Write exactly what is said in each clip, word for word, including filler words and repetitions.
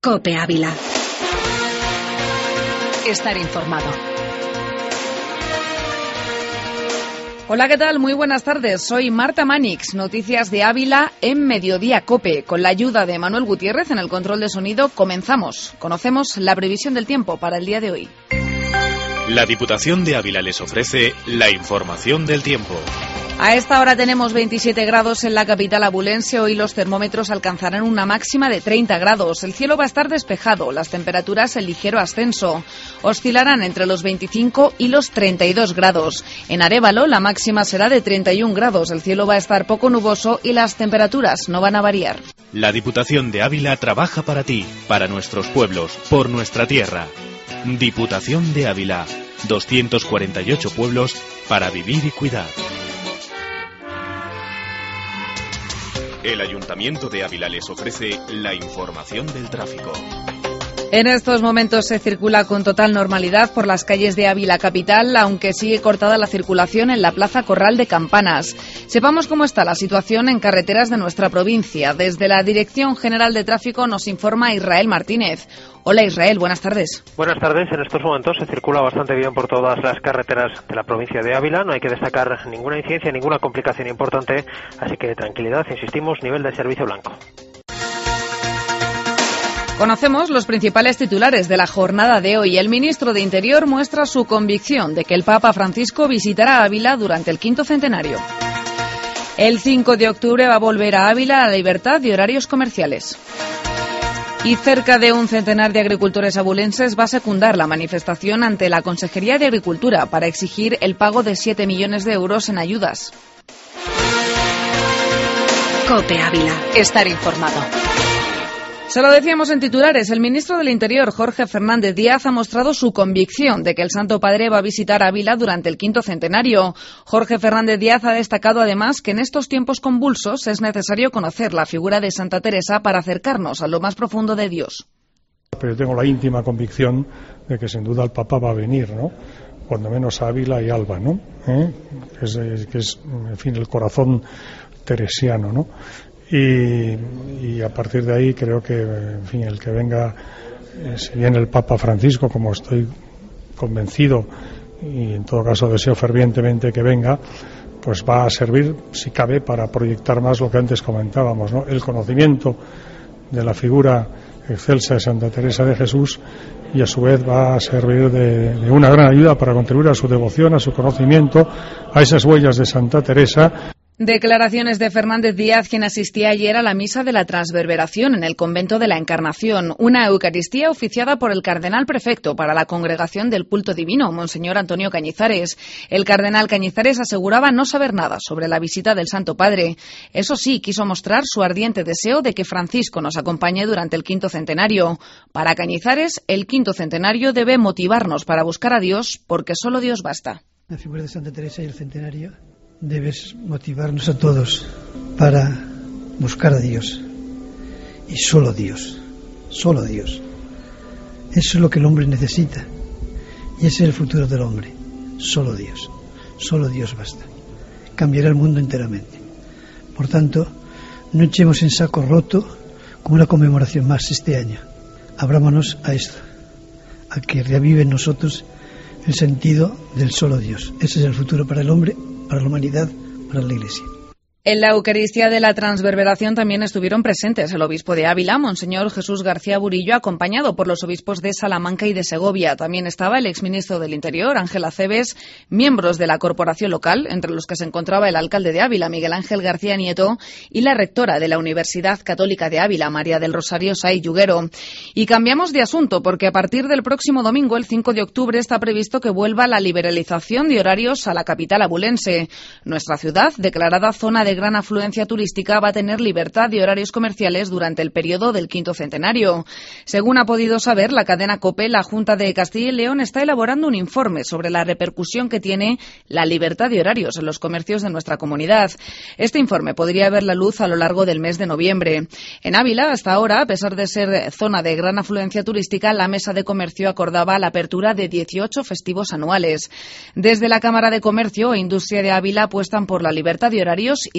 COPE Ávila. Estar informado. Hola, ¿qué tal? Muy buenas tardes. Soy Marta Manix. Noticias de Ávila en Mediodía COPE. Con la ayuda de Manuel Gutiérrez en el control de sonido, comenzamos. Conocemos la previsión del tiempo para el día de hoy. La Diputación de Ávila les ofrece la información del tiempo. A esta hora tenemos veintisiete grados en la capital abulense. Hoy los termómetros alcanzarán una máxima de treinta grados. El cielo va a estar despejado, las temperaturas en ligero ascenso. Oscilarán entre los veinticinco y los treinta y dos grados. En Arévalo la máxima será de treinta y un grados. El cielo va a estar poco nuboso y las temperaturas no van a variar. La Diputación de Ávila trabaja para ti, para nuestros pueblos, por nuestra tierra. Diputación de Ávila. doscientos cuarenta y ocho pueblos para vivir y cuidar. El Ayuntamiento de Ávila les ofrece la información del tráfico. En estos momentos se circula con total normalidad por las calles de Ávila capital, aunque sigue cortada la circulación en la Plaza Corral de Campanas. Sepamos cómo está la situación en carreteras de nuestra provincia. Desde la Dirección General de Tráfico nos informa Israel Martínez. Hola Israel, buenas tardes. Buenas tardes. En estos momentos se circula bastante bien por todas las carreteras de la provincia de Ávila. No hay que destacar ninguna incidencia, ninguna complicación importante, así que tranquilidad, insistimos, nivel de servicio blanco. Conocemos los principales titulares de la jornada de hoy. El ministro de Interior muestra su convicción de que el Papa Francisco visitará Ávila durante el quinto centenario. El cinco de octubre va a volver a Ávila la libertad de horarios comerciales. Y cerca de un centenar de agricultores abulenses va a secundar la manifestación ante la Consejería de Agricultura para exigir el pago de siete millones de euros en ayudas. COPE Ávila. Estar informado. Se lo decíamos en titulares, el ministro del Interior, Jorge Fernández Díaz, ha mostrado su convicción de que el Santo Padre va a visitar Ávila durante el quinto centenario. Jorge Fernández Díaz ha destacado además que en estos tiempos convulsos es necesario conocer la figura de Santa Teresa para acercarnos a lo más profundo de Dios. Pero yo tengo la íntima convicción de que sin duda el Papa va a venir, ¿no? Cuando menos a Ávila y Alba, ¿no? ¿Eh? Que es, que es, en fin, el corazón teresiano, ¿no? Y, y a partir de ahí creo que, en fin, el que venga, eh, si viene el Papa Francisco, como estoy convencido y en todo caso deseo fervientemente que venga, pues va a servir, si cabe, para proyectar más lo que antes comentábamos, ¿no? El conocimiento de la figura excelsa de Santa Teresa de Jesús, y a su vez va a servir de, de una gran ayuda para contribuir a su devoción, a su conocimiento, a esas huellas de Santa Teresa. Declaraciones de Fernández Díaz, quien asistía ayer a la misa de la Transverberación en el Convento de la Encarnación, una Eucaristía oficiada por el cardenal prefecto para la Congregación del Culto Divino, Monseñor Antonio Cañizares. El cardenal Cañizares aseguraba no saber nada sobre la visita del Santo Padre. Eso sí, quiso mostrar su ardiente deseo de que Francisco nos acompañe durante el quinto centenario. Para Cañizares, el quinto centenario debe motivarnos para buscar a Dios, porque solo Dios basta. La figura de Santa Teresa y el centenario debes motivarnos a todos para buscar a Dios, y solo Dios, solo Dios. Eso es lo que el hombre necesita, y ese es el futuro del hombre, solo Dios, solo Dios basta. Cambiará el mundo enteramente. Por tanto, no echemos en saco roto con una conmemoración más este año. Abrámonos a esto, a que reavive en nosotros el sentido del solo Dios. Ese es el futuro para el hombre, para la humanidad, para la Iglesia. En la Eucaristía de la Transverberación también estuvieron presentes el obispo de Ávila, Monseñor Jesús García Burillo, acompañado por los obispos de Salamanca y de Segovia. También estaba el exministro del Interior, Ángel Acebes, miembros de la corporación local, entre los que se encontraba el alcalde de Ávila, Miguel Ángel García Nieto, y la rectora de la Universidad Católica de Ávila, María del Rosario Saiz Yuguero. Y cambiamos de asunto, porque a partir del próximo domingo, el cinco de octubre, está previsto que vuelva la liberalización de horarios a la capital abulense. Nuestra ciudad, declarada zona de gran afluencia turística, va a tener libertad de horarios comerciales durante el periodo del quinto centenario. Según ha podido saber la cadena COPE, la Junta de Castilla y León está elaborando un informe sobre la repercusión que tiene la libertad de horarios en los comercios de nuestra comunidad. Este informe podría ver la luz a lo largo del mes de noviembre. En Ávila, hasta ahora, a pesar de ser zona de gran afluencia turística, la Mesa de Comercio acordaba la apertura de dieciocho festivos anuales. Desde la Cámara de Comercio e Industria de Ávila apuestan por la libertad de horarios y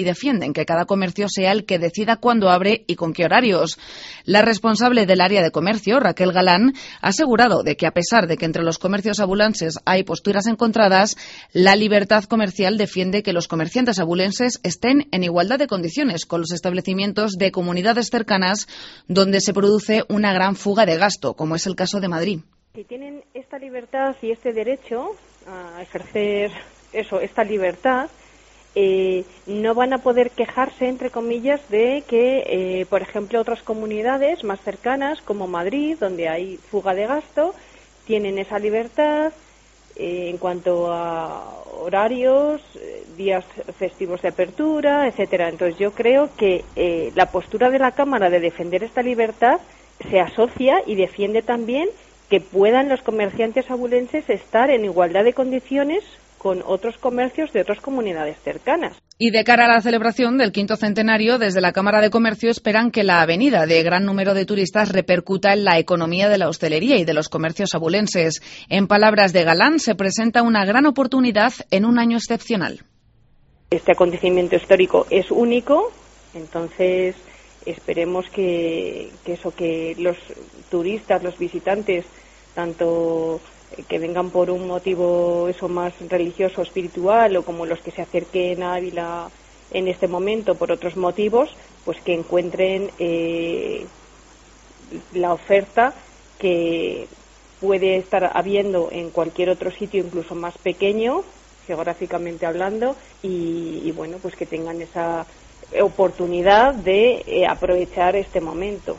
defienden que cada comercio sea el que decida cuándo abre y con qué horarios. La responsable del área de comercio, Raquel Galán, ha asegurado de que a pesar de que entre los comercios abulenses hay posturas encontradas, la libertad comercial defiende que los comerciantes abulenses estén en igualdad de condiciones con los establecimientos de comunidades cercanas donde se produce una gran fuga de gasto, como es el caso de Madrid. Si tienen esta libertad y este derecho a ejercer eso, esta libertad, eh, no van a poder quejarse, entre comillas, de que, eh, por ejemplo, otras comunidades más cercanas, como Madrid, donde hay fuga de gasto, tienen esa libertad eh, en cuanto a horarios, eh, días festivos de apertura, etcétera. Entonces, yo creo que eh, la postura de la Cámara de defender esta libertad se asocia y defiende también que puedan los comerciantes abulenses estar en igualdad de condiciones con otros comercios de otras comunidades cercanas. Y de cara a la celebración del quinto centenario, desde la Cámara de Comercio esperan que la venida de gran número de turistas repercuta en la economía de la hostelería y de los comercios abulenses. En palabras de Galán, se presenta una gran oportunidad en un año excepcional. Este acontecimiento histórico es único, entonces esperemos que, que eso, que los turistas, los visitantes, tanto que vengan por un motivo eso más religioso, espiritual, o como los que se acerquen a Ávila en este momento por otros motivos, pues que encuentren eh, la oferta que puede estar habiendo en cualquier otro sitio, incluso más pequeño, geográficamente hablando, y, y bueno, pues que tengan esa oportunidad de eh, aprovechar este momento.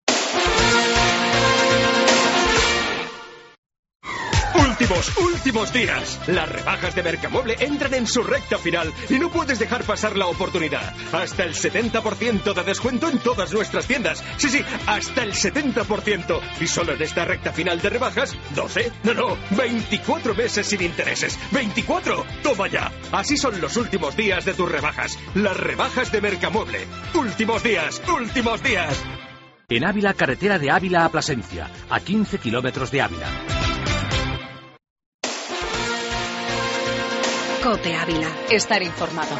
Últimos, últimos días. Las rebajas de Mercamueble entran en su recta final y no puedes dejar pasar la oportunidad. Hasta el setenta por ciento de descuento en todas nuestras tiendas. Sí, sí, hasta el setenta por ciento. Y solo en esta recta final de rebajas, doce, no, no, veinticuatro meses sin intereses. ¡veinticuatro! ¡Toma ya! Así son los últimos días de tus rebajas. Las rebajas de Mercamueble. Últimos días, últimos días. En Ávila, carretera de Ávila a Plasencia, a quince kilómetros de Ávila. COPE Ávila. Estar informado.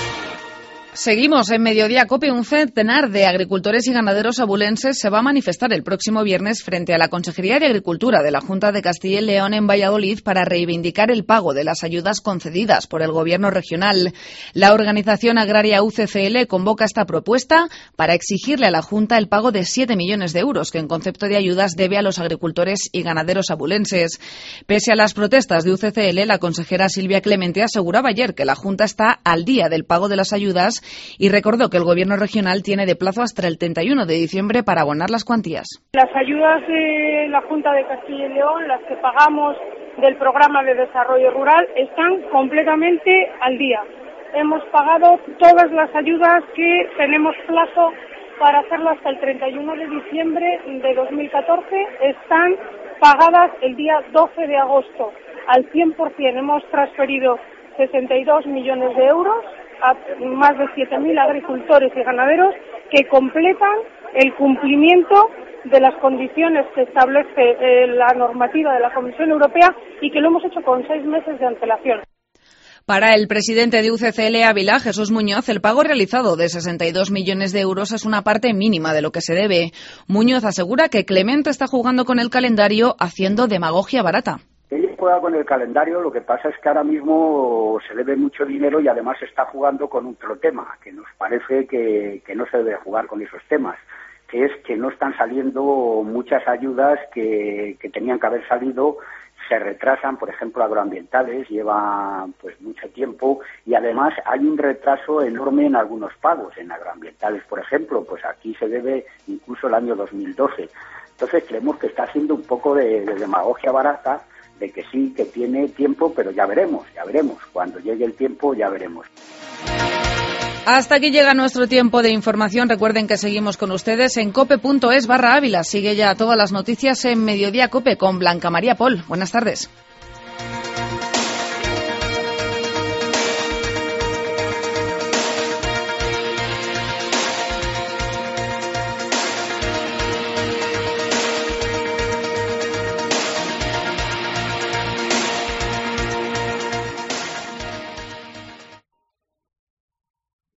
Seguimos en Mediodía COPE. Un centenar de agricultores y ganaderos abulenses se va a manifestar el próximo viernes frente a la Consejería de Agricultura de la Junta de Castilla y León en Valladolid para reivindicar el pago de las ayudas concedidas por el Gobierno regional. La organización agraria U C C L convoca esta propuesta para exigirle a la Junta el pago de siete millones de euros que en concepto de ayudas debe a los agricultores y ganaderos abulenses. Pese a las protestas de U C C L, la consejera Silvia Clemente aseguraba ayer que la Junta está al día del pago de las ayudas y recordó que el Gobierno regional tiene de plazo hasta el treinta y uno de diciembre para abonar las cuantías. Las ayudas de la Junta de Castilla y León, las que pagamos del Programa de Desarrollo Rural, están completamente al día. Hemos pagado todas las ayudas que tenemos plazo para hacerlo hasta el treinta y uno de diciembre de dos mil catorce. Están pagadas el día doce de agosto. Al cien por ciento hemos transferido sesenta y dos millones de euros a más de siete mil agricultores y ganaderos que completan el cumplimiento de las condiciones que establece eh, la normativa de la Comisión Europea y que lo hemos hecho con seis meses de antelación. Para el presidente de U C C L Ávila, Jesús Muñoz, el pago realizado de sesenta y dos millones de euros es una parte mínima de lo que se debe. Muñoz asegura que Clemente está jugando con el calendario haciendo demagogia barata. Ella juega con el calendario, lo que pasa es que ahora mismo se debe mucho dinero y además está jugando con otro tema, que nos parece que, que no se debe jugar con esos temas, que es que no están saliendo muchas ayudas que, que tenían que haber salido, se retrasan, por ejemplo, agroambientales, lleva pues mucho tiempo y además hay un retraso enorme en algunos pagos, en agroambientales, por ejemplo, pues aquí se debe incluso el año dos mil doce. Entonces creemos que está haciendo un poco de, de demagogia barata, de que sí, que tiene tiempo, pero ya veremos, ya veremos. Cuando llegue el tiempo, ya veremos. Hasta aquí llega nuestro tiempo de información. Recuerden que seguimos con ustedes en cope.es barra Ávila. Sigue ya todas las noticias en Mediodía COPE con Blanca María Pol. Buenas tardes.